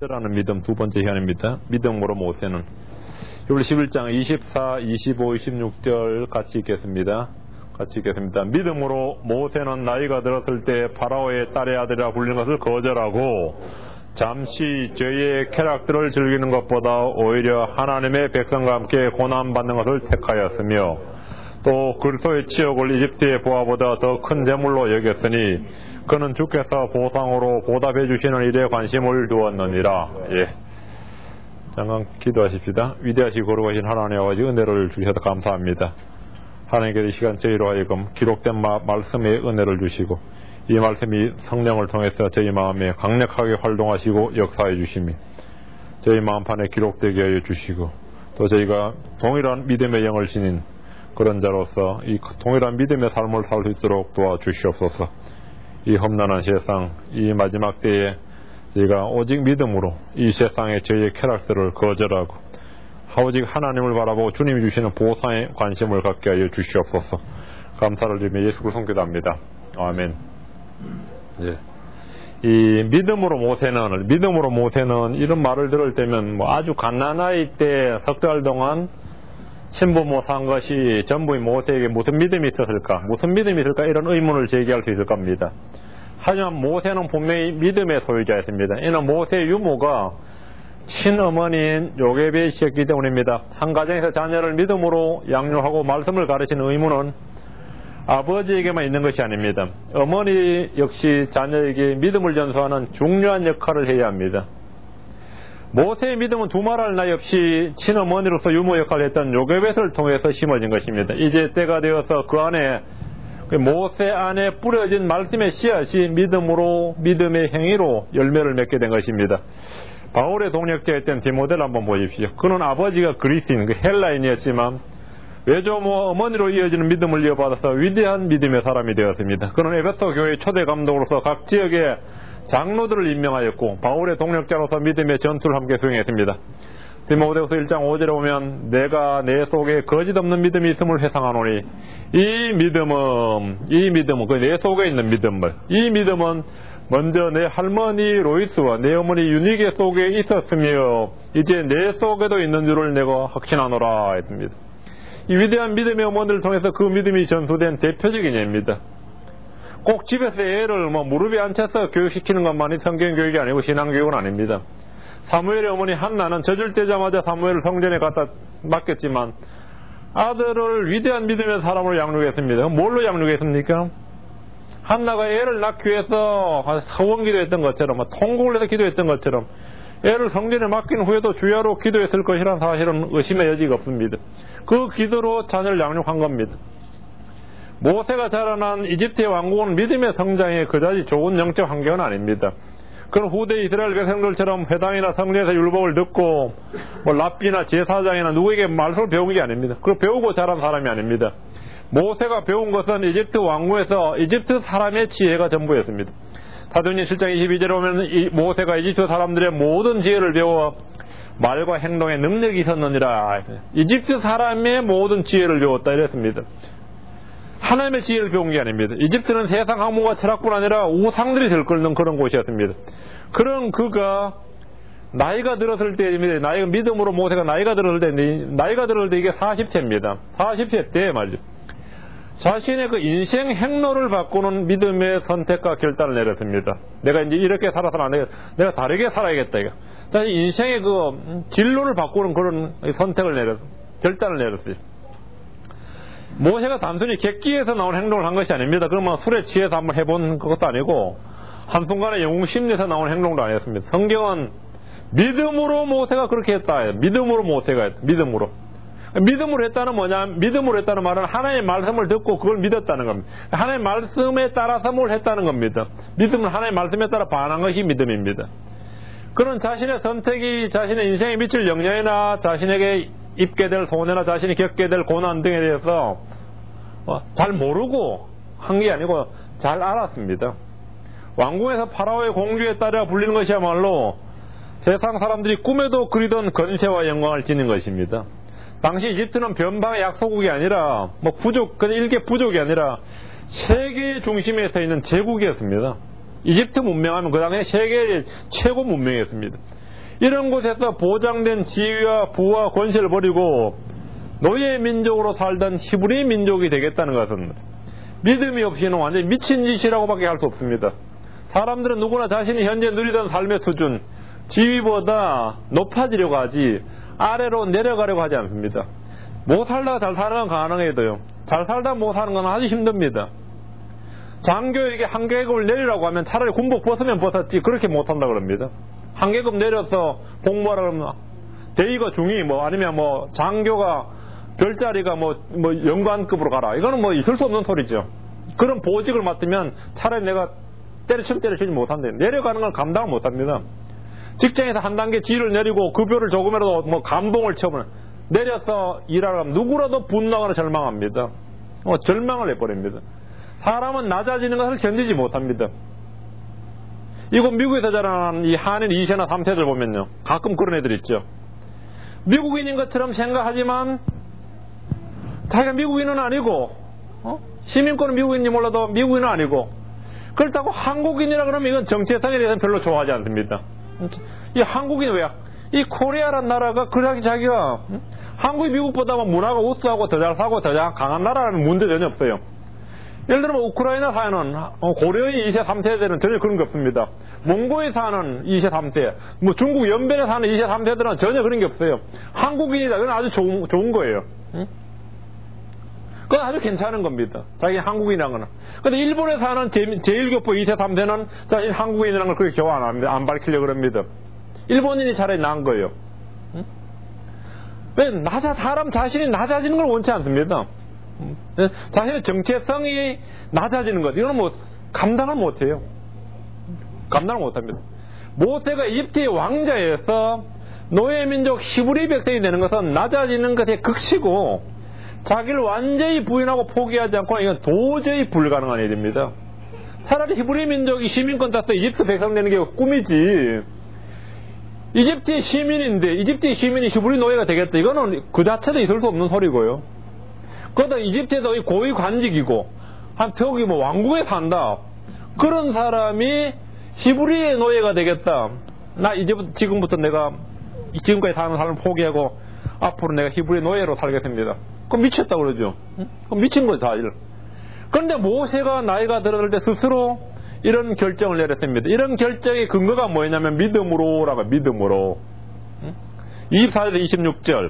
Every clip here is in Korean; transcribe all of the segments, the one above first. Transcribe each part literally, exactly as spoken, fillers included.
라는 믿음 두 번째 희안입니다. 믿음으로 모세는 율 십일 장 이십사, 이십오, 이십육 절 같이 읽겠습니다. 같이 읽겠습니다. 믿음으로 모세는 나이가 들었을 때 파라오의 딸의 아들이라 불리는 것을 거절하고 잠시 죄의 쾌락들을 즐기는 것보다 오히려 하나님의 백성과 함께 고난받는 것을 택하였으며 또 그리스도의 치욕을 이집트의 보화보다 더 큰 재물로 여겼으니 그는 주께서 보상으로 보답해 주시는 일에 관심을 두었느니라. 예. 잠깐 기도하십시다. 위대하시고 거룩하신 하나님 아버지 은혜를 주셔서 감사합니다. 하나님께서 이 시간 저희로 하여금 기록된 마, 말씀의 은혜를 주시고 이 말씀이 성령을 통해서 저희 마음에 강력하게 활동하시고 역사해 주시며 저희 마음판에 기록되게 하여 주시고 또 저희가 동일한 믿음의 영을 지닌 그런 자로서 이 동일한 믿음의 삶을 살 수 있도록 도와주시옵소서. 이 험난한 세상, 이 마지막 때에 저희가 오직 믿음으로 이 세상의 저희의 쾌락들을 거절하고 오직 하나님을 바라보고 주님이 주시는 보상에 관심을 갖게 하여 주시옵소서. 감사를 드리며 예수 그리스도 기도합니다. 아멘. 예. 이 믿음으로 모세는 믿음으로 모세는 이런 말을 들을 때면 뭐 아주 갓난아이 때 석 달 동안 신부모 산 것이 전부 모세에게 무슨 믿음이 있었을까? 무슨 믿음이 있을까? 이런 의문을 제기할 수 있을 겁니다. 하지만 모세는 분명히 믿음의 소유자였습니다. 이는 모세의 유모가 친어머니인 요게벳 씨였기 때문입니다. 한 가정에서 자녀를 믿음으로 양육하고 말씀을 가르치는 의무는 아버지에게만 있는 것이 아닙니다. 어머니 역시 자녀에게 믿음을 전수하는 중요한 역할을 해야 합니다. 모세의 믿음은 두말할 나위 없이 친어머니로서 유모 역할을 했던 요게벳을 통해서 심어진 것입니다. 이제 때가 되어서 그 안에 모세 안에 뿌려진 말씀의 씨앗이 믿음으로 믿음의 행위로 열매를 맺게 된 것입니다. 바울의 동역자였던 디모데를 한번 보십시오. 그는 아버지가 그리스인, 그 헬라인이었지만 외조모 어머니로 이어지는 믿음을 이어받아서 위대한 믿음의 사람이 되었습니다. 그는 에베소 교회의 초대 감독으로서 각 지역의 장로들을 임명하였고 바울의 동력자로서 믿음의 전투를 함께 수행했습니다. 디모데후서 일 장 오 절에 보면 내가 내 속에 거짓 없는 믿음이 있음을 회상하노니 이 믿음은 이 믿음은 그 내 속에 있는 믿음을 이 믿음은 먼저 내 할머니 로이스와 내 어머니 유니게 속에 있었으며 이제 내 속에도 있는 줄을 내가 확신하노라 했습니다. 이 위대한 믿음의 어머니를 통해서 그 믿음이 전수된 대표적인 예입니다. 꼭 집에서 애를 뭐 무릎에 앉혀서 교육시키는 것만이 성경교육이 아니고 신앙교육은 아닙니다. 사무엘의 어머니 한나는 젖을 떼자마자 사무엘을 성전에 갖다 맡겼지만 아들을 위대한 믿음의 사람으로 양육했습니다. 뭘로 양육했습니까? 한나가 애를 낳기 위해서 서원 기도했던 것처럼 통곡을 해서 기도했던 것처럼 애를 성전에 맡긴 후에도 주야로 기도했을 것이라는 사실은 의심의 여지가 없습니다. 그 기도로 자녀를 양육한 겁니다. 모세가 자라난 이집트의 왕국은 믿음의 성장에 그다지 좋은 영적 환경은 아닙니다. 그런 후대 이스라엘 백성들처럼 회당이나 성전에서 율법을 듣고 뭐 랍비나 제사장이나 누구에게 말씀을 배운 게 아닙니다. 그걸 배우고 자란 사람이 아닙니다. 모세가 배운 것은 이집트 왕국에서 이집트 사람의 지혜가 전부였습니다. 사도행전 칠 장 이십이 절에 보면 이 모세가 이집트 사람들의 모든 지혜를 배워 말과 행동에 능력이 있었느니라. 이집트 사람의 모든 지혜를 배웠다 이랬습니다. 하나님의 지혜를 배운 게 아닙니다. 이집트는 세상 학문과 철학뿐 아니라 우상들이 들끓는 그런 곳이었습니다. 그런 그가 나이가 들었을 때입니다. 나이가 믿음으로 모세가 나이가 들었을 때 나이가 들었을 때 이게 사십 세입니다. 사십 세 때 말이죠. 자신의 그 인생 행로를 바꾸는 믿음의 선택과 결단을 내렸습니다. 내가 이제 이렇게 살아서는 안 되겠다. 내가 다르게 살아야겠다. 이거. 자신 인생의 그 진로를 바꾸는 그런 선택을 내렸, 결단을 내렸어요. 모세가 단순히 객기에서 나온 행동을 한 것이 아닙니다. 그러면 술에 취해서 한번 해본 것도 아니고 한순간에 영웅 심리에서 나온 행동도 아니었습니다. 성경은 믿음으로 모세가 그렇게 했다. 믿음으로 모세가 했다. 믿음으로. 믿음으로 했다는 뭐냐? 믿음으로 했다는 말은 하나님의 말씀을 듣고 그걸 믿었다는 겁니다. 하나님의 말씀에 따라서 뭘 했다는 겁니다. 믿음은 하나님의 말씀에 따라 반한 것이 믿음입니다. 그런 자신의 선택이 자신의 인생에 미칠 영향이나 자신에게 입게 될 손해나 자신이 겪게 될 고난 등에 대해서 잘 모르고 한 게 아니고 잘 알았습니다. 왕궁에서 파라오의 공주에 따라 불리는 것이야말로 세상 사람들이 꿈에도 그리던 건세와 영광을 지닌 것입니다. 당시 이집트는 변방의 약소국이 아니라 뭐 부족, 그냥 일개 부족이 아니라 세계의 중심에 서 있는 제국이었습니다. 이집트 문명하면 그 당시에 세계의 최고 문명이었습니다. 이런 곳에서 보장된 지위와 부와 권세를 버리고 노예 민족으로 살던 히브리 민족이 되겠다는 것은 믿음이 없이는 완전히 미친 짓이라고밖에 할 수 없습니다. 사람들은 누구나 자신이 현재 누리던 삶의 수준, 지위보다 높아지려고 하지 아래로 내려가려고 하지 않습니다. 못 살다가 잘 사는 건 가능해도요, 잘 살다 못 사는 건 아주 힘듭니다. 장교에게 한 계급을 내리라고 하면 차라리 군복 벗으면 벗었지 그렇게 못한다 그럽니다. 한 계급 내려서 공부하라 그러면 대위가 중위 뭐 아니면 뭐 장교가 별자리가 뭐, 뭐 연관급으로 가라, 이거는 뭐 있을 수 없는 소리죠. 그런 보직을 맡으면 차라리 내가 때려치면 때려치지 못한다. 내려가는 건 감당을 못합니다. 직장에서 한 단계 지위를 내리고 급여를 조금이라도 뭐 감동을 쳐보면 내려서 일하라 하면 누구라도 분노하거나 절망합니다. 어, 절망을 해버립니다. 사람은 낮아지는 것을 견디지 못합니다. 이곳 미국에서 자라난 이 한인 이 세나 삼 세들 보면요, 가끔 그런 애들 있죠. 미국인인 것처럼 생각하지만 자기가 미국인은 아니고, 어? 시민권은 미국인인지 몰라도 미국인은 아니고, 그렇다고 한국인이라 그러면 이건 정체성에 대해서는 별로 좋아하지 않습니다. 이 한국인이 왜야? 이 코리아란 나라가 그렇게 자기가 응? 한국이 미국보다 문화가 우수하고 더 잘 사고 더 강한 나라라는 문제 전혀 없어요. 예를 들면 우크라이나 사는 고려인 이 세 삼 세들은 전혀 그런 게 없습니다. 몽고에 사는 이 세 삼 세, 뭐 중국 연변에 사는 이 세 삼 세들은 전혀 그런 게 없어요. 한국인이다, 그건 아주 좋은, 좋은 거예요. 응? 그건 아주 괜찮은 겁니다. 자기 한국인이라는 거는. 근데 일본에 사는 제일 교포 이 세 삼 세는 자기 한국인이라는 걸 그렇게 교환 안 합니다. 안 밝히려고 합니다. 일본인이 차라리 나은 거예요. 응? 왜? 낮아, 사람 자신이 낮아지는 걸 원치 않습니다. 응? 자신의 정체성이 낮아지는 것, 이거는 뭐 감당을 못해요. 감당을 못합니다. 모세가 이집트의 왕자에서 노예민족 히브리 백성이 되는 것은 낮아지는 것의 극치고 자기를 완전히 부인하고 포기하지 않고 이건 도저히 불가능한 일입니다. 차라리 히브리 민족이 시민권 따서 이집트 백성 되는 게 꿈이지, 이집트의 시민인데 이집트의 시민이 히브리 노예가 되겠다, 이거는 그 자체도 있을 수 없는 소리고요. 그러다 이집트에서 고위 관직이고 한 저기 뭐 왕국에 산다, 그런 사람이 히브리의 노예가 되겠다, 나 이제부터 지금부터 내가 지금까지 사는 삶을 포기하고 앞으로 내가 히브리 노예로 살겠습니다. 그럼 미쳤다고 그러죠. 응? 그럼 미친 거죠, 사실. 그런데 모세가 나이가 들어들 때 스스로 이런 결정을 내렸습니다. 이런 결정의 근거가 뭐냐면 믿음으로라고, 믿음으로. 응? 이십사 절 이십육 절.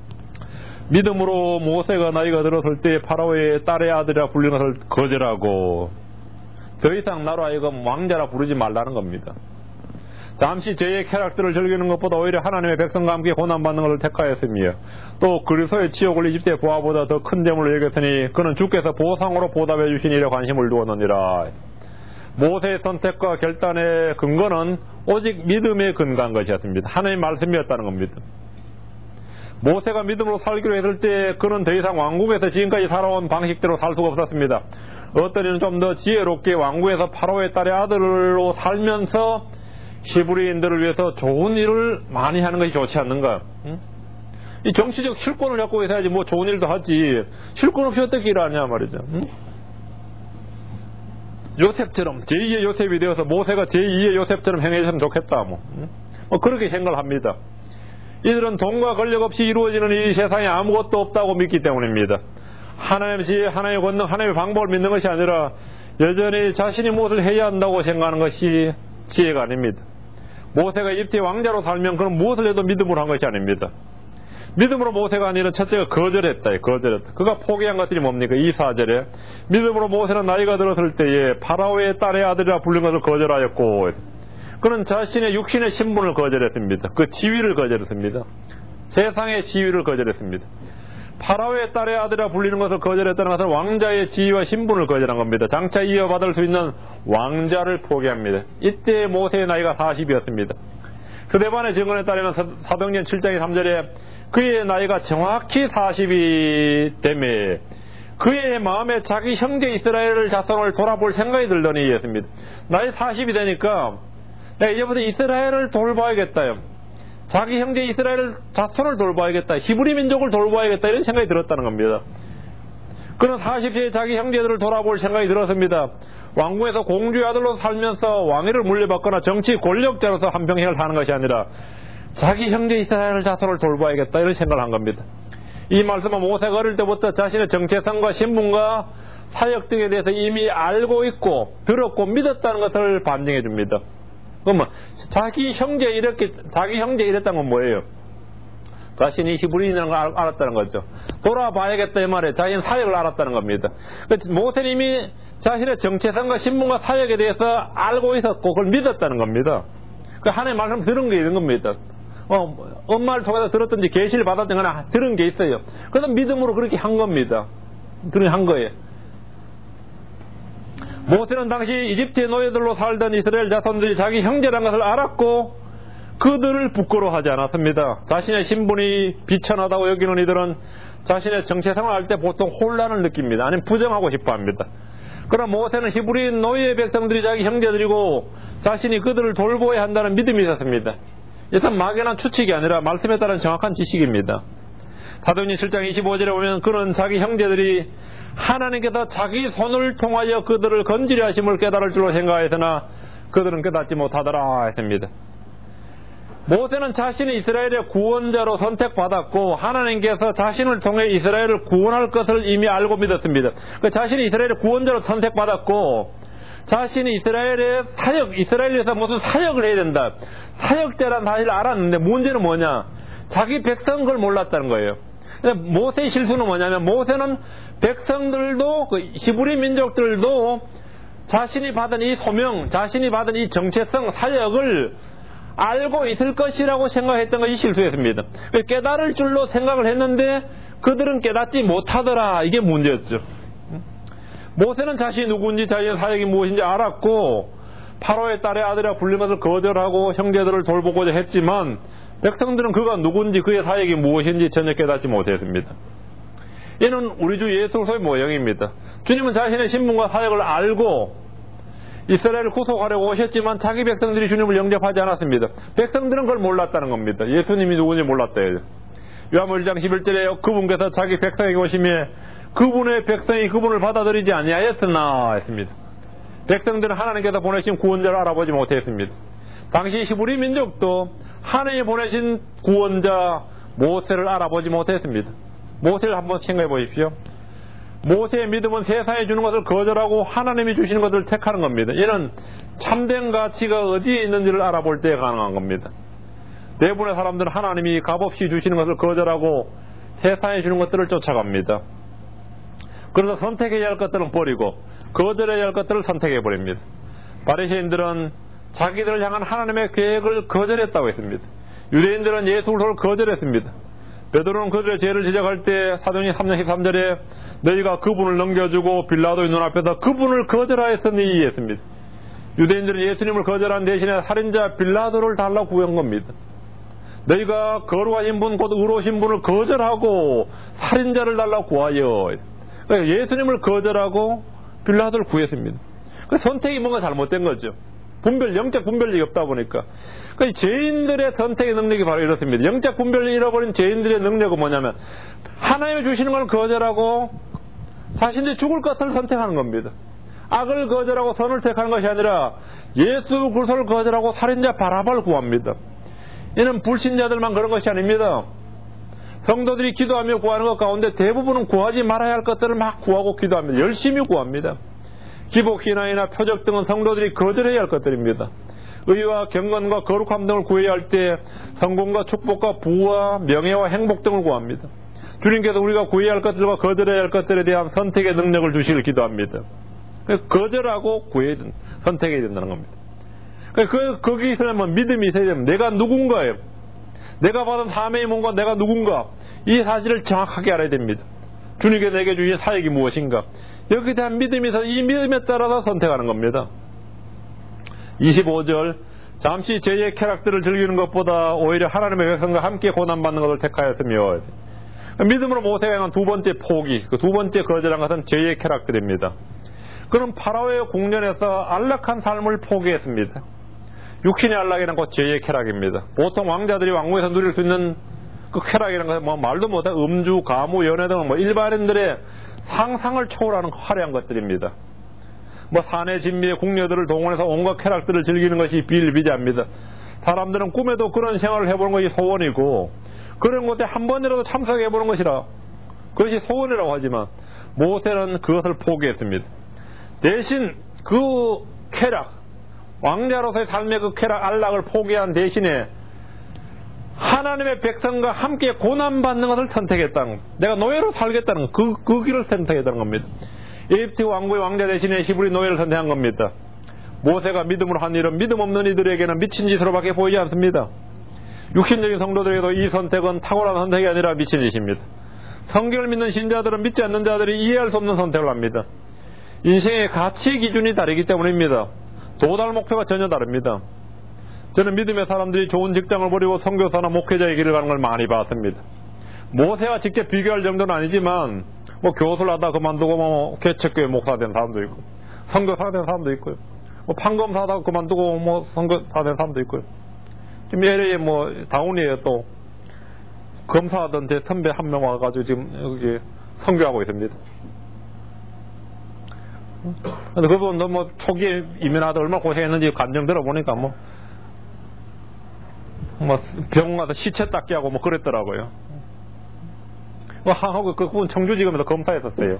믿음으로 모세가 나이가 들었을 때 파라오의 딸의 아들이라 불리는 것을 거절하고 더 이상 나로 하여금 왕자라 부르지 말라는 겁니다. 잠시 죄의 쾌락들을 즐기는 것보다 오히려 하나님의 백성과 함께 고난받는 것을 택하였으며 또 그리스도의 지옥을 이집트의 보화보다 더 큰 재물로 여겼으니 그는 주께서 보상으로 보답해 주신 일에 관심을 두었느니라. 모세의 선택과 결단의 근거는 오직 믿음에 근거한 것이었습니다. 하나님의 말씀이었다는 겁니다. 모세가 믿음으로 살기로 했을 때 그는 더 이상 왕국에서 지금까지 살아온 방식대로 살 수가 없었습니다. 어떤 이는 좀 더 지혜롭게 왕국에서 파라오의 딸의 아들로 살면서 히브리인들을 위해서 좋은 일을 많이 하는 것이 좋지 않는가? 응? 이 정치적 실권을 갖고 있어야지 뭐 좋은 일도 하지, 실권 없이 어떻게 일을 하냐 말이죠. 응? 요셉처럼 제이의 요셉이 되어서 모세가 제이의 요셉처럼 행해줬으면 좋겠다 뭐. 응? 뭐 그렇게 생각을 합니다. 이들은 돈과 권력 없이 이루어지는 이 세상에 아무것도 없다고 믿기 때문입니다. 하나님의 지혜, 하나님의 권능, 하나님의 방법을 믿는 것이 아니라 여전히 자신이 무엇을 해야 한다고 생각하는 것이 지혜가 아닙니다. 모세가 이집트의 왕자로 살면 그는 무엇을 해도 믿음으로 한 것이 아닙니다. 믿음으로 모세가 아니라 첫째가 거절했다. 거절했다. 그가 포기한 것들이 뭡니까? 이십사 절에 믿음으로 모세는 나이가 들었을 때에 파라오의 딸의 아들이라 불린 것을 거절하였고, 그는 자신의 육신의 신분을 거절했습니다. 그 지위를 거절했습니다. 세상의 지위를 거절했습니다. 파라오의 딸의 아들이라 불리는 것을 거절했다는 것은 왕자의 지위와 신분을 거절한 겁니다. 장차 이어받을 수 있는 왕자를 포기합니다. 이때 모세의 나이가 사십이었습니다. 스데반의 증언에 따르면 사도행전 칠 장 삼 절에 그의 나이가 정확히 사십이 되매 그의 마음에 자기 형제 이스라엘 자손을 돌아볼 생각이 들더니 했습니다. 나이 사십이 되니까 내가 이제부터 이스라엘을 돌봐야겠다요. 자기 형제 이스라엘 자손을 돌봐야겠다, 히브리 민족을 돌봐야겠다, 이런 생각이 들었다는 겁니다. 그는 사십 세에 자기 형제들을 돌아볼 생각이 들었습니다. 왕궁에서 공주의 아들로 살면서 왕위를 물려받거나 정치 권력자로서 한평생을 사는 것이 아니라 자기 형제 이스라엘 자손을 돌봐야겠다 이런 생각을 한 겁니다. 이 말씀은 모세가 어릴 때부터 자신의 정체성과 신분과 사역 등에 대해서 이미 알고 있고 들었고 믿었다는 것을 반증해 줍니다. 그러면 자기 형제 이렇게 자기 형제 이랬다는 건 뭐예요? 자신이 히브리인이라는 걸 알았다는 거죠. 돌아봐야겠다 이 말에 자신의 사역을 알았다는 겁니다. 모세는 이미 자신의 정체성과 신분과 사역에 대해서 알고 있었고 그걸 믿었다는 겁니다. 그 하나님의 말씀 들은 게 있는 겁니다. 어, 엄마를 통해서 들었든지 계시를 받았든지 하나 들은 게 있어요. 그래서 믿음으로 그렇게 한 겁니다. 그렇게 한 거예요. 모세는 당시 이집트의 노예들로 살던 이스라엘 자손들이 자기 형제라는 것을 알았고 그들을 부끄러워하지 않았습니다. 자신의 신분이 비천하다고 여기는 이들은 자신의 정체성을 알 때 보통 혼란을 느낍니다. 아니면 부정하고 싶어합니다. 그러나 모세는 히브리인 노예 백성들이 자기 형제들이고 자신이 그들을 돌보아야 한다는 믿음이 있었습니다. 일단 막연한 추측이 아니라 말씀에 따른 정확한 지식입니다. 사도행전 칠 장 이십오 절에 보면 그는 자기 형제들이 하나님께서 자기 손을 통하여 그들을 건지려 하심을 깨달을 줄로 생각하였으나 그들은 깨닫지 못하더라 했습니다. 모세는 자신이 이스라엘의 구원자로 선택받았고 하나님께서 자신을 통해 이스라엘을 구원할 것을 이미 알고 믿었습니다. 자신이 이스라엘의 구원자로 선택받았고 자신이 이스라엘의 사역, 이스라엘에서 무슨 사역을 해야 된다. 사역자라는 사실을 알았는데 문제는 뭐냐? 자기 백성은 그걸 몰랐다는 거예요. 모세의 실수는 뭐냐면 모세는 백성들도 그 히브리 민족들도 자신이 받은 이 소명, 자신이 받은 이 정체성, 사역을 알고 있을 것이라고 생각했던 것이 실수였습니다. 깨달을 줄로 생각을 했는데 그들은 깨닫지 못하더라. 이게 문제였죠. 모세는 자신이 누구인지 자신의 사역이 무엇인지 알았고 파로의 딸의 아들이라 불린 것을 거절하고 형제들을 돌보고자 했지만 백성들은 그가 누구인지 그의 사역이 무엇인지 전혀 깨닫지 못했습니다. 이는 우리 주 예수 그리스도의 모형입니다. 주님은 자신의 신분과 사역을 알고 이스라엘을 구속하려고 오셨지만 자기 백성들이 주님을 영접하지 않았습니다. 백성들은 그걸 몰랐다는 겁니다. 예수님이 누구인지 몰랐대요. 요한복음 일 장 십일 절에 그분께서 자기 백성에게 오심에 그분의 백성이 그분을 받아들이지 아니하였으나 했습니다. 백성들은 하나님께서 보내신 구원자를 알아보지 못했습니다. 당시 히브리 민족도 하나님이 보내신 구원자 모세를 알아보지 못했습니다. 모세를 한번 생각해 보십시오. 모세의 믿음은 세상에 주는 것을 거절하고 하나님이 주시는 것을 택하는 겁니다. 이는 참된 가치가 어디에 있는지를 알아볼 때 가능한 겁니다. 대부분의 사람들은 하나님이 값없이 주시는 것을 거절하고 세상에 주는 것들을 쫓아갑니다. 그래서 선택해야 할 것들은 버리고 거절해야 할 것들을 선택해 버립니다. 바리새인들은 자기들을 향한 하나님의 계획을 거절했다고 했습니다. 유대인들은 예수 그리스도를 거절했습니다. 베드로는 그들의 죄를 지적할 때 사도행전 삼 장 십삼 절에 너희가 그분을 넘겨주고 빌라도의 눈앞에서 그분을 거절하였으니 했습니다. 유대인들은 예수님을 거절한 대신에 살인자 빌라도를 달라고 구한 겁니다. 너희가 거룩하신 분 곧 의로우신 분을 거절하고 살인자를 달라고 구하여 예수님을 거절하고 빌라도를 구했습니다. 그 선택이 뭔가 잘못된 거죠. 분별, 영적 분별력이 없다 보니까. 그 죄인들의 선택의 능력이 바로 이렇습니다. 영적 분별력을 잃어버린 죄인들의 능력은 뭐냐면 하나님이 주시는 걸 거절하고 자신들이 죽을 것을 선택하는 겁니다. 악을 거절하고 선을 택하는 것이 아니라 예수 그리스도를 거절하고 살인자 바라바를 구합니다. 이는 불신자들만 그런 것이 아닙니다. 성도들이 기도하며 구하는 것 가운데 대부분은 구하지 말아야 할 것들을 막 구하고 기도합니다. 열심히 구합니다. 기복신앙이나 표적 등은 성도들이 거절해야 할 것들입니다. 의와 경건과 거룩함 등을 구해야 할 때 성공과 축복과 부와 명예와 행복 등을 구합니다. 주님께서 우리가 구해야 할 것들과 거절해야 할 것들에 대한 선택의 능력을 주시길 기도합니다. 거절하고 구해야 된다. 선택해야 된다는 겁니다. 그, 거기 있으려면 믿음이 있어야 됩니다. 내가 누군가예요. 내가 받은 사명이 뭔가, 내가 누군가, 이 사실을 정확하게 알아야 됩니다. 주님께서 내게 주신 사역이 무엇인가, 여기에 대한 믿음이 있어 이 믿음에 따라서 선택하는 겁니다. 이십오 절 잠시 죄의 쾌락들을 즐기는 것보다 오히려 하나님의 백성과 함께 고난받는 것을 택하였으며, 믿음으로 모세가 행한 두 번째 포기, 그 두 번째 거절한 것은 죄의 쾌락들입니다. 그는 파라오의 궁전에서 안락한 삶을 포기했습니다. 육신의 안락이란 것 죄의 쾌락입니다. 보통 왕자들이 왕궁에서 누릴 수 있는 그 쾌락이라는 것은 뭐 말도 못한 음주, 가무, 연애 등은 뭐 일반인들의 상상을 초월하는 화려한 것들입니다. 뭐 사내 진미의 궁녀들을 동원해서 온갖 쾌락들을 즐기는 것이 비일비재합니다. 사람들은 꿈에도 그런 생활을 해보는 것이 소원이고 그런 것에 한 번이라도 참석해보는 것이라 그것이 소원이라고 하지만 모세는 그것을 포기했습니다. 대신 그 쾌락, 왕자로서의 삶의 그 쾌락, 안락을 포기한 대신에 하나님의 백성과 함께 고난받는 것을 선택했다는 겁니다. 내가 노예로 살겠다는 그, 그 길을 선택했다는 겁니다. 이집트 왕국의 왕자 대신에 히브리 노예를 선택한 겁니다. 모세가 믿음으로 한 일은 믿음 없는 이들에게는 미친 짓으로밖에 보이지 않습니다. 육신적인 성도들에게도 이 선택은 탁월한 선택이 아니라 미친 짓입니다. 성경을 믿는 신자들은 믿지 않는 자들이 이해할 수 없는 선택을 합니다. 인생의 가치 기준이 다르기 때문입니다. 도달 목표가 전혀 다릅니다. 저는 믿음의 사람들이 좋은 직장을 버리고 선교사나 목회자의 길을 가는 걸 많이 봤습니다. 모세와 직접 비교할 정도는 아니지만 뭐 교수를 하다 그만두고 뭐 개척교회 목사 된 사람도 있고 선교사 된 사람도 있고요. 뭐 판검사 하다가 그만두고 뭐 선교사 된 사람도 있고요. 지금 예래에 뭐 다운이에 또 검사하던 제 선배 한 명 와가지고 지금 여기 선교하고 있습니다. 근데 그분도 뭐 초기에 이민하다 얼마나 고생했는지 감정 들어보니까 뭐, 뭐 병원 가서 시체 닦기 하고 뭐 그랬더라고요. 뭐 하고 그분 청주지검에서 검사했었어요.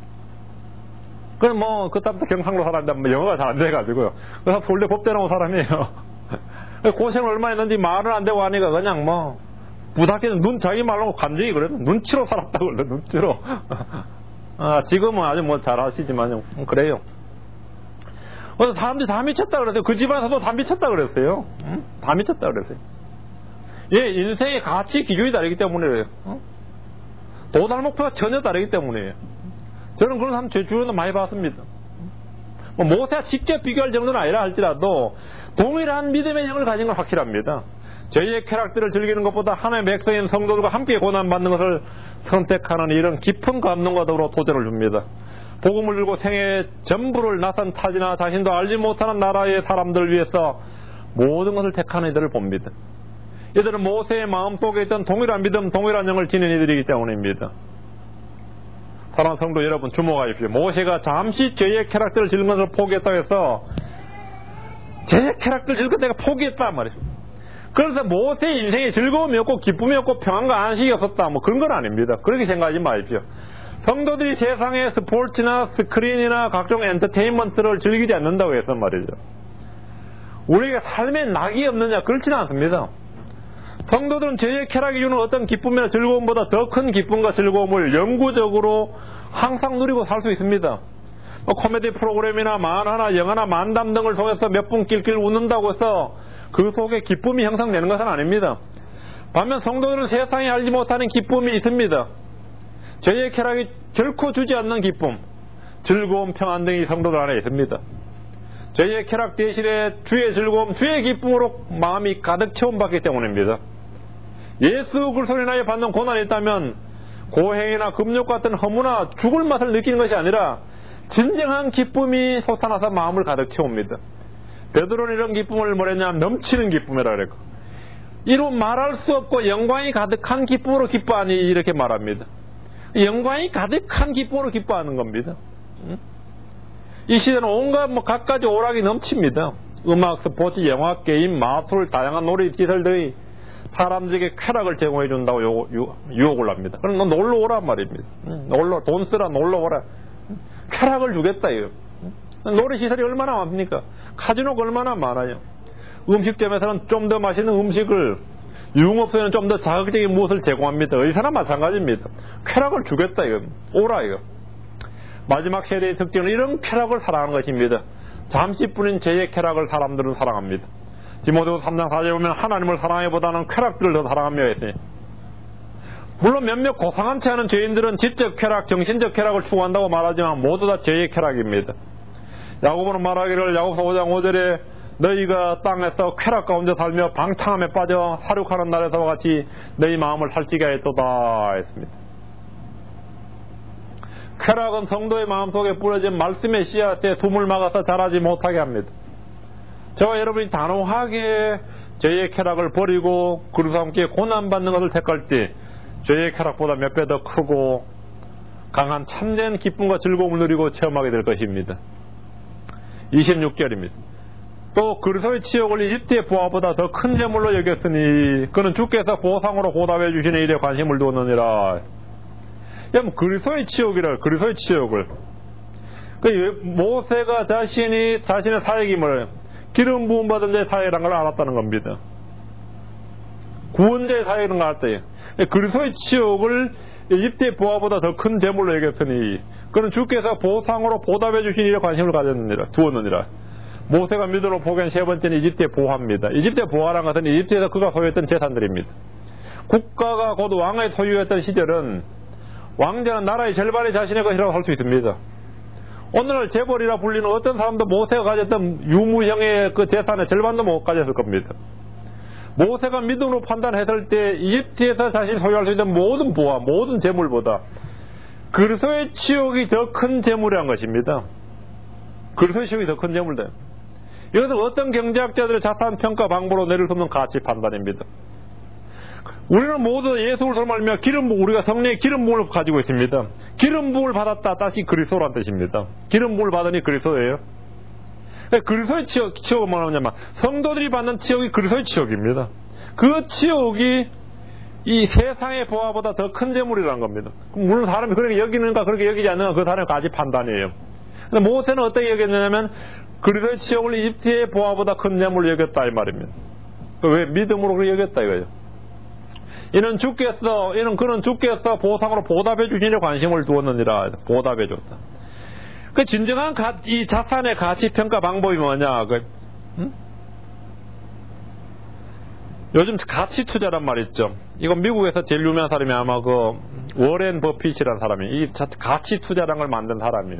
그럼 뭐 그때부터 경상도 사람인데 뭐 영어가 잘 안 돼가지고요. 그래서 본래 법대 나온 사람이에요. 고생을 얼마 했는지 말은 안 되고 하니까 그냥 뭐 부탁해서 눈 자기 말로 감정이 그래도 눈치로 살았다고 그래. 눈치로. 아, 지금은 아주 뭐 잘하시지만요. 그래요. 그래서 사람들이 다 미쳤다 그랬어요. 그 집안에서도 다 미쳤다 그랬어요. 응? 다 미쳤다 그랬어요. 예, 인생의 가치 기준이 다르기 때문이에요. 어? 도달 목표가 전혀 다르기 때문이에요. 저는 그런 사람 제 주변에도 많이 봤습니다. 뭐 모세와 직접 비교할 정도는 아니라 할지라도 동일한 믿음의 영을 가진 건 확실합니다. 저희의 쾌락들을 즐기는 것보다 하나님의 백성인 성도들과 함께 고난받는 것을 선택하는 이런 깊은 감동과 더불어 도전을 줍니다. 복음을 들고 생애의 전부를 낯선 타지나 자신도 알지 못하는 나라의 사람들을 위해서 모든 것을 택하는 이들을 봅니다. 이들은 모세의 마음속에 있던 동일한 믿음, 동일한 영을 지닌 이들이기 때문입니다. 사랑하는 성도 여러분, 주목하십시오. 모세가 잠시 죄의 쾌락들을 즐기는 것을 포기했다고 해서 죄의 쾌락들을 즐길 때 내가 포기했단 말이죠. 그래서 모세의 인생에 즐거움이 없고 기쁨이 없고 평안과 안식이 없었다, 뭐 그런 건 아닙니다. 그렇게 생각하지 마십시오. 성도들이 세상의 스포츠나 스크린이나 각종 엔터테인먼트를 즐기지 않는다고 해서 말이죠. 우리가 삶에 낙이 없느냐, 그렇지는 않습니다. 성도들은 죄의 쾌락이 주는 어떤 기쁨이나 즐거움보다 더 큰 기쁨과 즐거움을 영구적으로 항상 누리고 살 수 있습니다. 뭐 코미디 프로그램이나 만화나 영화나 만담 등을 통해서 몇 분 낄낄 웃는다고 해서 그 속에 기쁨이 형성되는 것은 아닙니다. 반면 성도들은 세상에 알지 못하는 기쁨이 있습니다. 죄의 쾌락이 결코 주지 않는 기쁨, 즐거움, 평안 등이 성도들 안에 있습니다. 죄의 쾌락 대신에 주의 즐거움, 주의 기쁨으로 마음이 가득 채움받기 때문입니다. 예수 그리스도로 인하여 받는 고난이 있다면 고행이나 금욕 같은 허무나 죽을 맛을 느끼는 것이 아니라 진정한 기쁨이 솟아나서 마음을 가득 채웁니다. 베드로는 이런 기쁨을 뭐랬냐, 넘치는 기쁨이라 그랬고, 이루 말할 수 없고 영광이 가득한 기쁨으로 기뻐하니 이렇게 말합니다. 영광이 가득한 기쁨으로 기뻐하는 겁니다. 이 시대는 온갖 뭐 갖가지 오락이 넘칩니다. 음악, 스포츠, 영화, 게임, 마술, 다양한 놀이 시설들이 사람들에게 쾌락을 제공해 준다고 요, 요, 유혹을 합니다. 그럼 너 놀러 오란 말입니다. 놀러, 돈 쓰라, 놀러 오라. 쾌락을 주겠다 이거. 놀이 시설이 얼마나 많습니까? 카지노가 얼마나 많아요. 음식점에서는 좀 더 맛있는 음식을, 유흥업소에는 좀 더 자극적인 무엇을 제공합니다. 의사나 마찬가지입니다. 쾌락을 주겠다 이거. 오라 이거. 마지막 세대의 특징은 이런 쾌락을 사랑하는 것입니다. 잠시뿐인 죄의 쾌락을 사람들은 사랑합니다. 디모데후서 삼 장 사 절에 보면 하나님을 사랑하기보다는 쾌락들을 더 사랑하며 했으니, 물론 몇몇 고상한치 않은 죄인들은 지적 쾌락, 정신적 쾌락을 추구한다고 말하지만 모두 다 죄의 쾌락입니다. 야고보는 말하기를 야고보서 오 장 오 절에 너희가 땅에서 쾌락 가운데 살며 방탕함에 빠져 사륙하는 날에서와 같이 너희 마음을 살찌게 하였도다 했습니다. 쾌락은 성도의 마음속에 뿌려진 말씀의 씨앗에 숨을 막아서 자라지 못하게 합니다. 저와 여러분이 단호하게 죄의 쾌락을 버리고 그리스도와 함께 고난받는 것을 택할지 죄의 쾌락보다 몇 배 더 크고 강한 참된 기쁨과 즐거움을 누리고 체험하게 될 것입니다. 이십육 절입니다. 또 그리스도의 치욕을 이집트의 부하보다 더 큰 재물로 여겼으니 그는 주께서 보상으로 보답해 주시는 일에 관심을 두었느니라. 그럼 그리스도의 치욕이라 그리스도의 치욕을 그 모세가 자신이 자신의 사역임을 기름 부음 받은 자의 사역이라는 걸 알았다는 겁니다. 구원자의 사역이라는 걸 알았대요. 그리스도의 치욕을 이집트의 부하보다 더 큰 재물로 여겼으니 그는 주께서 보상으로 보답해 주시는 일에 관심을 가졌느니라 두었느니라. 모세가 믿음으로 포기한 세 번째는 이집트의 보화입니다. 이집트의 보화란 것은 이집트에서 그가 소유했던 재산들입니다. 국가가 곧 왕의 소유였던 시절은 왕자는 나라의 절반이 자신의 것이라고 할 수 있습니다. 오늘날 재벌이라 불리는 어떤 사람도 모세가 가졌던 유무형의 그 재산의 절반도 못 가졌을 겁니다. 모세가 믿음으로 판단했을 때 이집트에서 자신이 소유할 수 있는 모든 보화, 모든 재물보다 그리스도의 치욕이 더 큰 재물이란 것입니다. 그리스도의 치욕이 더 큰 재물이다. 이것은 어떤 경제학자들의 자산 평가 방법으로 내릴 수 없는 가치 판단입니다. 우리는 모두 예수 그리스도로 말미암아 기름 부음, 우리가 성령의 기름 부음을 가지고 있습니다. 기름 부음을 받았다, 다시 그리스도란 뜻입니다. 기름 부음을 받으니 그리스도예요. 그리스도의 치욕, 치욕은 뭐냐면 성도들이 받는 치욕이 그리스도의 치욕입니다. 그 치욕이 이 세상의 보화보다 더 큰 재물이라는 겁니다. 물론 사람이 그렇게 여기는가 그렇게 여기지 않는가 그 사람의 가치 판단이에요. 근데 모세는 어떻게 여겼느냐면 그리스도의 치욕을 이집트의 보화보다 큰 재물로 여겼다 이 말입니다. 왜 믿음으로 그렇게 여겼다 이거예요. 이는 주께서 이는 그는 주께서 보상으로 보답해 주시는 관심을 두었느니라. 보답해 줬다. 그 진정한 가, 이 자산의 가치 평가 방법이 뭐냐? 그 음? 요즘 가치 투자란 말 있죠. 이건 미국에서 제일 유명한 사람이 아마 그 워렌 버핏이라는 사람이 이 가치 투자라는 걸 만든 사람이에요.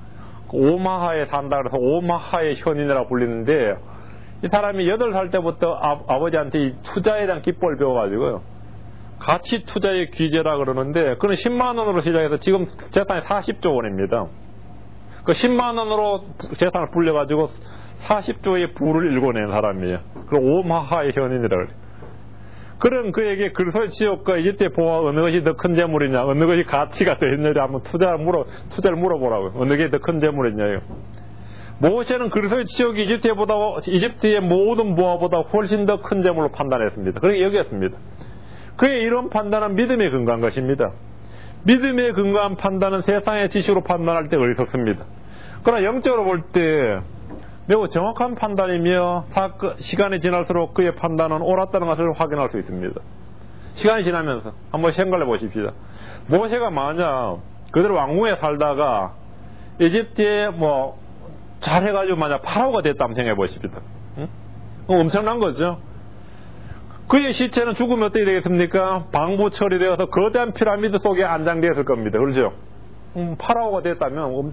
오마하에 산다 그래서 오마하의 현인이라고 불리는데 이 사람이 여덟 살 때부터 아, 아버지한테 이 투자에 대한 기법을 배워가지고요. 가치 투자의 귀재라 그러는데 그는 십만 원으로 시작해서 지금 재산이 사십조 원입니다. 그 십만 원으로 재산을 불려가지고 사십조의 부를 일궈낸 사람이에요. 그리고 오마하의 현인이라 그래요. 그런 그에게 그리스도의 치욕과 이집트의 보화 어느 것이 더 큰 재물이냐, 어느 것이 가치가 더 있느냐 한번 투자를 물어 투자를 물어보라고요. 어느 게 더 큰 재물이냐요. 모세는 그리스도의 치욕이 이집트의 보다 이집트의 모든 보화보다 훨씬 더 큰 재물로 판단했습니다. 그렇게 여겼습니다. 그의 이런 판단은 믿음에 근거한 것입니다. 믿음에 근거한 판단은 세상의 지식으로 판단할 때 어리석습니다. 그러나 영적으로 볼 때 매우 정확한 판단이며 사건, 시간이 지날수록 그의 판단은 옳았다는 것을 확인할 수 있습니다. 시간이 지나면서 한번 생각해 보십시다. 모세가 만약 그대로 왕궁에 살다가 이집트에 뭐 잘해가지고 만약 파라오가 됐다면 생각해 보십시다. 응? 엄청난 거죠. 그의 시체는 죽으면 어떻게 되겠습니까? 방부 처리되어서 거대한 피라미드 속에 안장되었을 겁니다. 그렇죠? 음, 파라오가 됐다면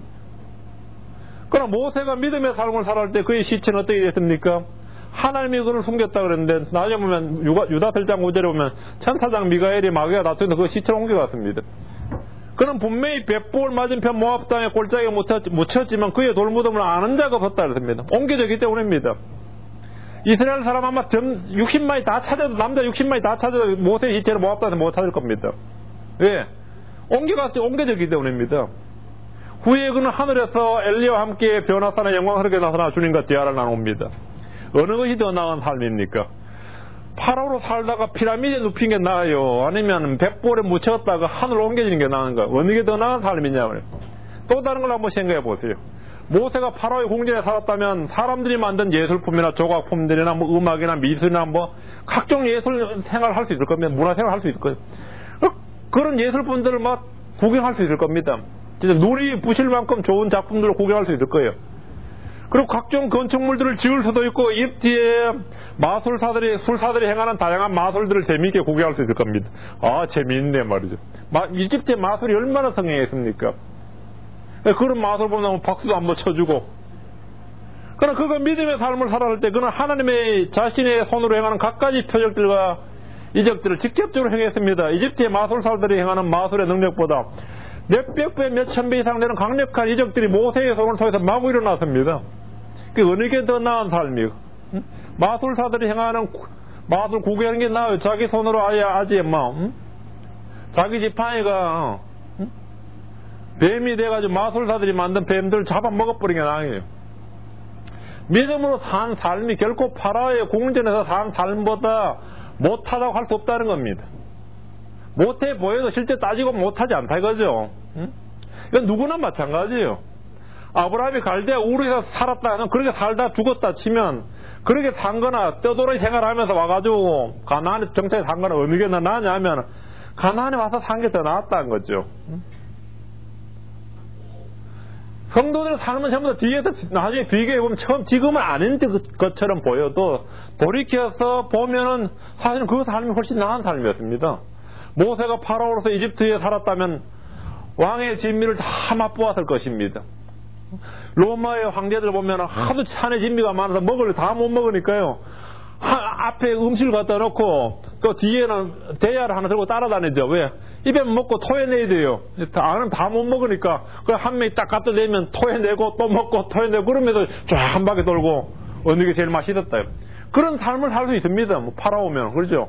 그러나 모세가 믿음의 삶을 살아갈 때 그의 시체는 어떻게 됐습니까? 하나님이 그를 숨겼다 그랬는데 나중에 보면 유다, 유다 설장 오 절에 보면 천사장 미가엘이 마귀가 나타나서 그 시체를 옮겨갔습니다. 그는 분명히 벳볼 맞은편 모압 땅에 골짜기에 묻혔지만 그의 돌무덤을 아는 자가 없었다 그랬습니다. 옮겨졌기 때문입니다. 이스라엘 사람 아마 육십만이 다 찾아도 남자 육십만이 다 찾아도 모세의 시체를 모압 땅에서 못 찾을 겁니다. 왜? 옮겨갔지 옮겨졌기 때문입니다. 후에 그는 하늘에서 엘리야와 함께 변화산의 영광스럽게 나타나 주님과 대화를 나눕니다. 어느 것이 더 나은 삶입니까? 파라오로 살다가 피라미드에 눕힌 게 나아요? 아니면 벳볼에 묻혔다가 하늘로 옮겨지는 게 나은가? 어느 게 더 나은 삶이냐? 또 다른 걸 한번 생각해 보세요. 모세가 파라오의 궁전에 살았다면 사람들이 만든 예술품이나 조각품들이나 뭐 음악이나 미술이나 뭐 각종 예술 생활을 할 수 있을 겁니다. 문화 생활을 할 수 있을 거예요. 그런 예술품들을 막 구경할 수 있을 겁니다. 진짜 눈이 부실 만큼 좋은 작품들을 구경할 수 있을 거예요. 그리고 각종 건축물들을 지을 수도 있고 이집트의 마술사들이 술사들이 행하는 다양한 마술들을 재미있게 구경할 수 있을 겁니다. 아 재미있네 말이죠. 마, 이집트의 마술이 얼마나 성행했습니까? 그런 마술 보면 박수도 한번 쳐주고. 그러나 그가 믿음의 삶을 살아갈 때 그는 하나님의 자신의 손으로 행하는 각가지 표적들과 이적들을 직접적으로 행했습니다. 이집트의 마술사들이 행하는 마술의 능력보다 몇백 배, 몇천 배 이상 되는 강력한 이적들이 모세의 손을 통해서 마구 일어났습니다. 그 어느 게 더 나은 삶이요? 응? 마술사들이 행하는 마술 구경하는 게 나아요. 자기 손으로 아예 아지 뭐 응? 자기 지팡이가 응? 뱀이 돼가지고 마술사들이 만든 뱀들 잡아 먹어버리는 게 나아요. 믿음으로 산 삶이 결코 파라오의 궁전에서 산 삶보다 못하다고 할 수 없다는 겁니다. 못해 보여도 실제 따지고 못하지 않다 이거죠. 응? 이건 누구나 마찬가지예요. 아브라함이 갈대아 우르에서 살았다, 그렇게 살다 죽었다 치면, 그렇게 산거나 떠돌이 생활하면서 와가지고 가나안에 정착에 산거나 어느 게 더 나으냐 하면 가나안에 와서 산 게 더 나았다는 거죠. 성도들의 삶은 전부 다 뒤에서 나중에 비교해보면 처음 지금은 아닌 것처럼 보여도 돌이켜서 보면은 사실은 그 삶이 훨씬 나은 삶이었습니다. 모세가 파라오로서 이집트에 살았다면 왕의 진미를 다 맛보았을 것입니다. 로마의 황제들 보면 하도 찬의 진미가 많아서 먹을 다 못 먹으니까요, 하, 앞에 음식을 갖다 놓고 또 뒤에는 대야를 하나 들고 따라다니죠. 왜? 입에 먹고 토해내야 돼요. 안은 다 못 먹으니까 그 한 명이 딱 갖다 대면 토해내고 또 먹고 토해내고 그러면서 쫙 한 바퀴 돌고 어느 게 제일 맛있었다. 그런 삶을 살 수 있습니다. 뭐 팔아오면. 그렇죠?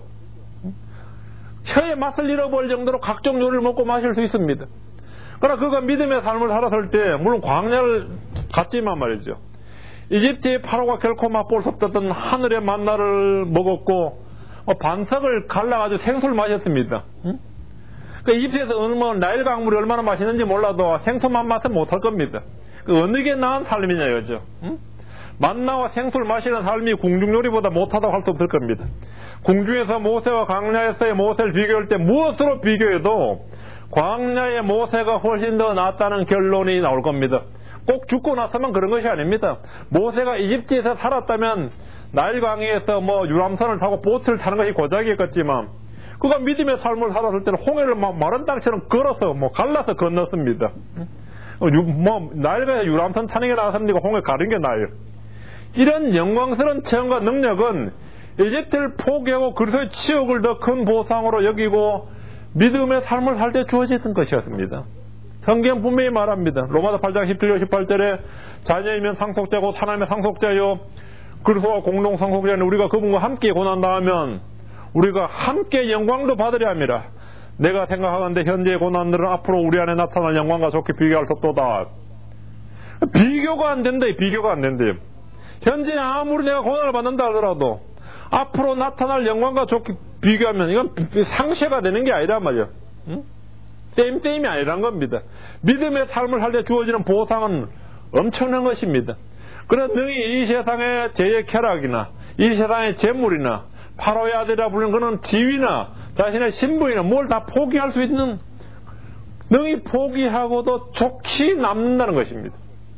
혀의 맛을 잃어버릴 정도로 각종 요리를 먹고 마실 수 있습니다. 그러나 그가 믿음의 삶을 살았을 때 물론 광야를 갔지만 말이죠, 이집트의 파라오가 결코 맛볼 수 없었던 하늘의 만나를 먹었고 반석을 갈라가지고 생수를 마셨습니다. 응? 그 이집트에서 어느 뭐 나일 강물이 얼마나 맛있는지 몰라도 생수만 맛은 못할 겁니다. 그 어느 게 나은 삶이냐 이거죠. 응? 만나와 생수를 마시는 삶이 궁중요리보다 못하다고 할 수 없을 겁니다. 궁중에서 모세와 광야에서의 모세를 비교할 때 무엇으로 비교해도 광야의 모세가 훨씬 더 낫다는 결론이 나올 겁니다. 꼭 죽고 나서만 그런 것이 아닙니다. 모세가 이집트에서 살았다면 나일 강에서 뭐 유람선을 타고 보트를 타는 것이 고작이었겠지만 그가 믿음의 삶을 살았을 때는 홍해를 막 마른 땅처럼 걸어서 뭐 갈라서 건넜습니다. 뭐 나일강에서 유람선 타는 게 나았습니까? 홍해 가른 게 나아요. 이런 영광스러운 체험과 능력은 이집트를 포기하고 그리스도의 치욕을 더 큰 보상으로 여기고 믿음의 삶을 살 때 주어지던 것이었습니다. 성경 분명히 말합니다. 로마서 팔 장 십칠 절 십팔 절에 자녀이면 상속자고 하나님의 상속자요 그리스도와 공동 상속자는 우리가 그분과 함께 고난다 하면 우리가 함께 영광도 받으려 함이라. 내가 생각하건대 현재의 고난들은 앞으로 우리 안에 나타날 영광과 좋게 비교할 수 없도다. 비교가 안 된다. 비교가 안 된대요. 현재 아무리 내가 고난을 받는다 하더라도 앞으로 나타날 영광과 좋게 비교하면 이건 상쇄가 되는 게 아니란 말이에요. 응? 땜땜이 아니란 겁니다. 믿음의 삶을 살 때 주어지는 보상은 엄청난 것입니다. 그런 능히 이 세상의 재의 쾌락이나 이 세상의 재물이나 파라오의 아들이라 부르는 그런 지위나 자신의 신분이나 뭘 다 포기할 수 있는, 능히 포기하고도 좋게 남는다는 것입니다.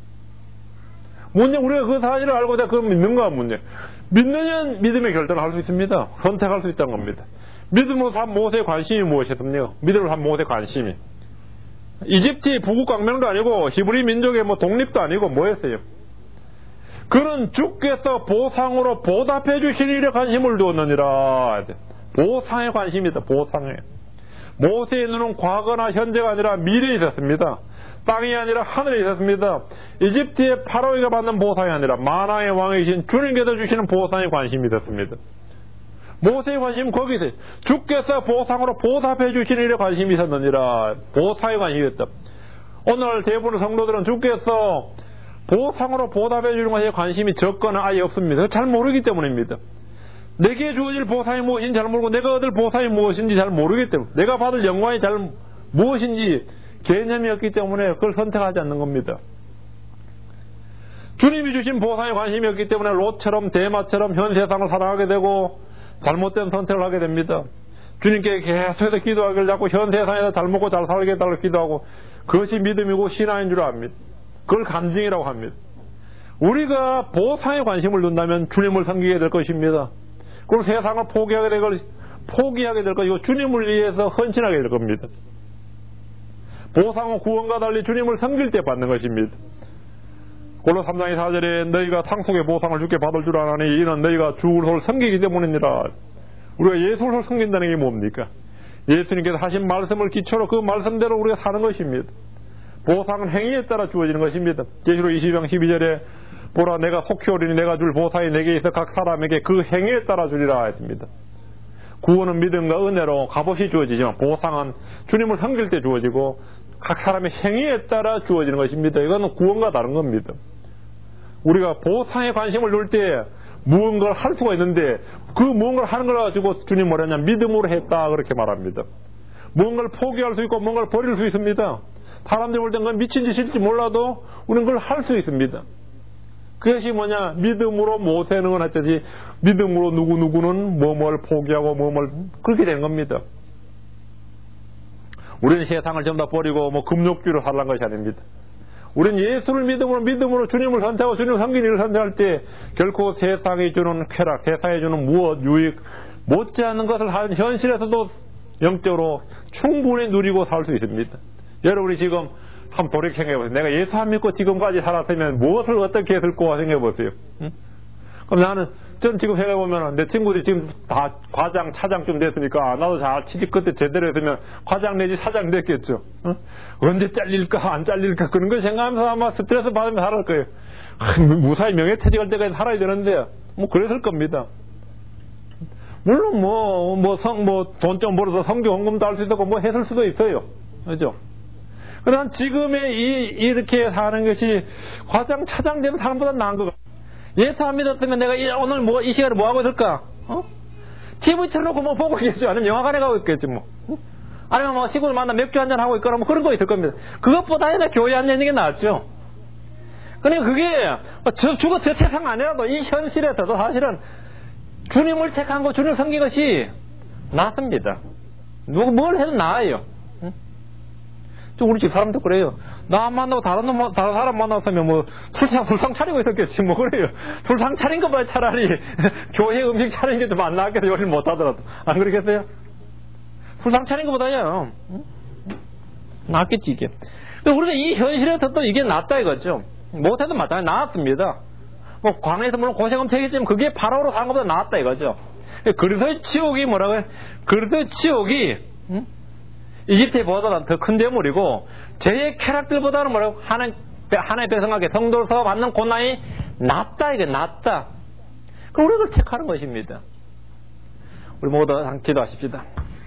문제 우리가 그 사실을 알고 다 그걸 믿는가 문제. 믿느냐는 믿음의 결단을 할 수 있습니다. 선택할 수 있다는 겁니다. 믿음으로 산 모세의 관심이 무엇이었습니까? 믿음으로 산 모세의 관심이 이집트의 부국강명도 아니고 히브리 민족의 뭐 독립도 아니고 뭐였어요? 그는 주께서 보상으로 보답해 주신 일에 관심을 두었느니라. 보상에 관심이다. 보상에. 모세의 눈은 과거나 현재가 아니라 미래에 있었습니다. 땅이 아니라 하늘에 있었습니다. 이집트의 파라오가 받는 보상이 아니라 만왕의 왕이신 주님께서 주시는 보상에 관심이 있었습니다. 모세의 관심은 거기서 주께서 보상으로 보답해 주신 일에 관심이 있었느니라. 보상에 관심이었다. 오늘 대부분의 성도들은 주께서 보상으로 보답해 주는 것에 관심이 적거나 아예 없습니다. 잘 모르기 때문입니다. 내게 주어질 보상이 무엇인지 잘 모르고 내가 얻을 보상이 무엇인지 잘 모르기 때문에, 내가 받을 영광이 잘 무엇인지 개념이 없기 때문에 그걸 선택하지 않는 겁니다. 주님이 주신 보상에 관심이 없기 때문에 롯처럼 대마처럼 현 세상을 사랑하게 되고 잘못된 선택을 하게 됩니다. 주님께 계속해서 기도하기를 자꾸 현 세상에서 잘 먹고 잘 살게 해달라고 기도하고, 그것이 믿음이고 신앙인 줄 압니다. 그걸 간증이라고 합니다. 우리가 보상에 관심을 둔다면 주님을 섬기게 될 것입니다. 그리고 세상을 포기하게 될 것, 포기하게 될 것이고 주님을 위해서 헌신하게 될 겁니다. 보상은 구원과 달리 주님을 섬길 때 받는 것입니다. 골로 삼 장 사 절에 너희가 상속의 보상을 주께 받을 줄 아나니 이는 너희가 주 그리스도를 섬기기 때문이니라. 우리가 예수를 섬긴다는 게 뭡니까? 예수님께서 하신 말씀을 기초로 그 말씀대로 우리가 사는 것입니다. 보상은 행위에 따라 주어지는 것입니다. 계시록 이십 장 십이 절에 보라 내가 속히 오리니 내가 줄 보상이 내게 있어 각 사람에게 그 행위에 따라 주리라 했습니다. 구원은 믿음과 은혜로 값없이 주어지지만 보상은 주님을 섬길 때 주어지고 각 사람의 행위에 따라 주어지는 것입니다. 이거는 구원과 다른 겁니다. 우리가 보상에 관심을 둘 때 무언가를 할 수가 있는데 그 무언가를 하는 걸 가지고 주님 뭐라 하냐 믿음으로 했다 그렇게 말합니다. 무언가를 포기할 수 있고 무언가를 버릴 수 있습니다. 사람들이 볼 땐 그건 미친 짓일지 몰라도 우리는 그걸 할 수 있습니다. 그것이 뭐냐 믿음으로 모세는 건 하듯이 믿음으로 누구누구는 뭐뭘 포기하고 뭐뭘 그렇게 되는 겁니다. 우리는 세상을 전부 다 버리고 뭐 금욕주의를 하려는 것이 아닙니다. 우리는 예수를 믿음으로 믿음으로 주님을 선택하고 주님을 섬기는 일을 선택할 때 결코 세상이 주는 쾌락, 세상이 주는 무엇, 유익 못지않은 것을 하는 현실에서도 영적으로 충분히 누리고 살 수 있습니다. 여러분이 지금 한번 돌이켜 생각해보세요. 내가 예수 안 믿고 지금까지 살았으면 무엇을 어떻게 했을 거야 생각해보세요. 응? 그럼 나는 전 지금 생각해보면 내 친구들이 지금 다 과장, 차장쯤 됐으니까 나도 잘 취직 그때 제대로 했으면 과장 내지 사장 됐겠죠. 응? 언제 잘릴까 안 잘릴까 그런 걸 생각하면서 아마 스트레스 받으면서 살을 거예요. 무사히 명예퇴직할 때까지 살아야 되는데 뭐 그랬을 겁니다. 물론 뭐 뭐 성 뭐 돈 좀 벌어서 성교 헌금도 할 수 있고 뭐 했을 수도 있어요. 그죠? 그러나 지금의 이 이렇게 사는 것이 과장, 차장 되는 사람보다 나은 것 같아요. 예수 안 믿었으면 내가 이, 오늘 뭐 이 시간에 뭐 하고 있을까? 어? 티비 틀어놓고 뭐 보고 있겠죠. 아니면 영화관에 가고 있겠지 뭐. 어? 아니면 뭐 시골 만나 맥주 한잔 하고 있거나 뭐 그런 거 있을 겁니다. 그것보다 나 교회 앉아 있는 게 낫죠. 그러니까 그게 저 죽어 저 세상 아니라도 이 현실에서도 사실은 주님을 택한 거, 주님을 섬긴 것이 낫습니다. 누구 뭘 해도 나아요. 응? 좀 우리 집 사람도 그래요. 나 안 만나고 다른 놈, 다른 사람 만났으면 뭐 술상, 술상 차리고 있었겠지 뭐 그래요. 술상 차린 것보다 차라리 교회 음식 차리는 게 좀 안 나았겠어. 요리를 못 하더라도. 안 그러겠어요? 술상 차린 것보다요. 응? 낫겠지 이게. 우리가 이 현실에서 또 이게 낫다 이거죠. 못해도 마찬가지 나았습니다. 뭐 광야에서 물론 고생 엄청 했지만 그게 바로로 사는 것보다 나았다 이거죠. 그래서 지옥이 뭐라고요? 그래서 지옥이 응? 이집트보다는 더 큰 대물이고 죄의 쾌락들보다는 뭐라고 하나님, 하나님의 백성에게 성도로서 받는 고난이 낫다 이게 낫다. 그럼 우리가 그걸 택하는 것입니다. 우리 모두 기도하십시다.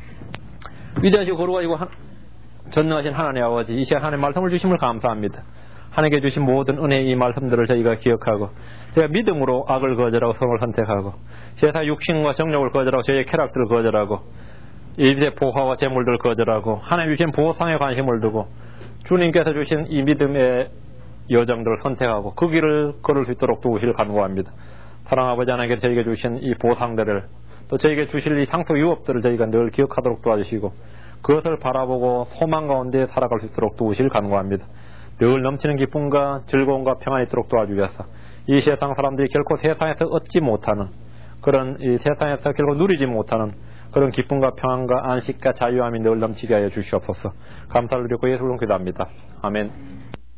위대하시고 거룩하시고 전능하신 하나님 아버지 이 시간 하나님의 말씀을 주심을 감사합니다. 하나님께 주신 모든 은혜의 이 말씀들을 저희가 기억하고 제가 믿음으로 악을 거절하고 성을 선택하고 세상 육신과 정욕을 거절하고 저희의 쾌락들을 거절하고 이집트의 보화와 재물들을 거절하고 하나님 주신 보상에 관심을 두고 주님께서 주신 이 믿음의 여정들을 선택하고 그 길을 걸을 수 있도록 도우시를 간구합니다. 사랑하는 아버지 하나님께 저희에게 주신 이 보상들을 또 저희에게 주실 이 상속 유업들을 저희가 늘 기억하도록 도와주시고 그것을 바라보고 소망 가운데 살아갈 수 있도록 도우시를 간구합니다. 늘 넘치는 기쁨과 즐거움과 평안이 있도록 도와주셔서 이 세상 사람들이 결코 세상에서 얻지 못하는 그런 이 세상에서 결코 누리지 못하는 그런 기쁨과 평안과 안식과 자유함이 늘 넘치게 하여 주시옵소서. 감사를 드리고 예수를 기도합니다. 아멘.